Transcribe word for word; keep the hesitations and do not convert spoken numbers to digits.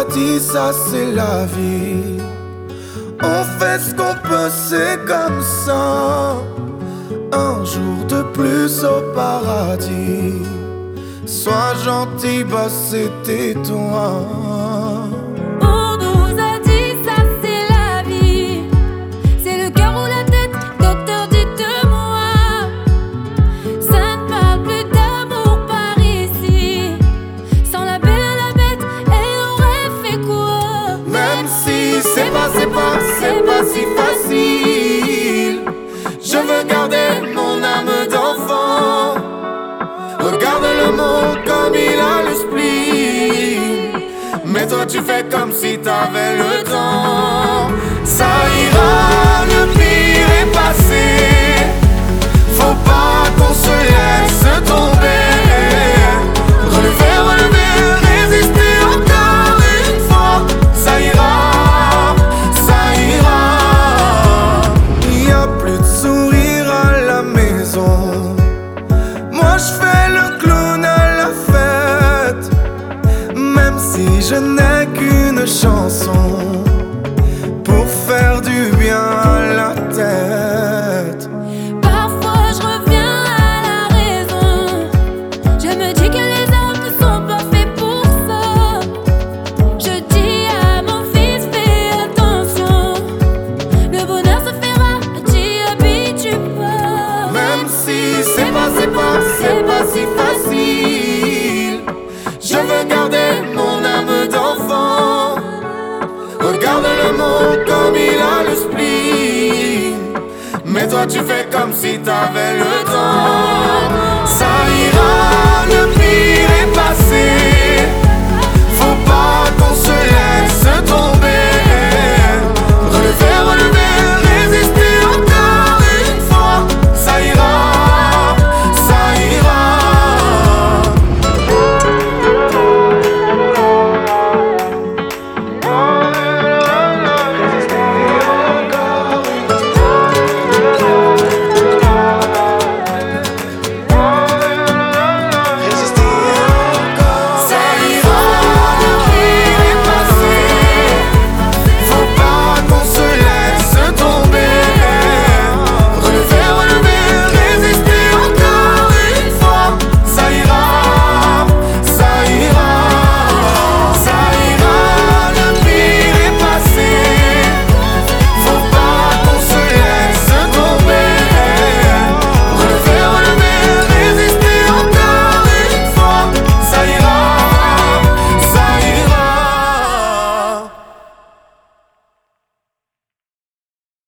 dit ça c'est la vie. On fait ce qu'on peut, c'est comme ça. Un jour de plus au paradis. Sois gentil, bah c'était toi. On nous a dit ça c'est la vie. C'est le cœur ou la tête, docteur dites-moi. Ça ne parle plus d'amour par ici. Sans la belle à la bête, elle aurait fait quoi? Même si c'est pas, c'est pas, c'est pas si facile. Je veux garder mon âme d'enfant. Regarde le monde comme il a le spleen. Mais toi tu fais comme si t'avais le temps. Ça ira, le pire est passé. Faut pas qu'on se laisse tomber. Relever, relever, résister encore une fois. Ça ira, ça ira. Y a plus de sourire à la maison. Moi je fais le clown à la fête. Même si je n'ai qu'une chanson pour faire du bien à la tête. Parfois je reviens à la raison. Je me dis que les hommes ne sont pas faits pour ça. Je dis à mon fils fais attention. Le bonheur se fera, t'y habitues pas. Même si c'est pas, c'est pas, c'est pas si facile. Je veux garder mon âme d'enfant. Regarde le monde comme il a le spleen. Mais toi tu fais comme si t'avais le temps. Ça ira, le pire est passé. Faut pas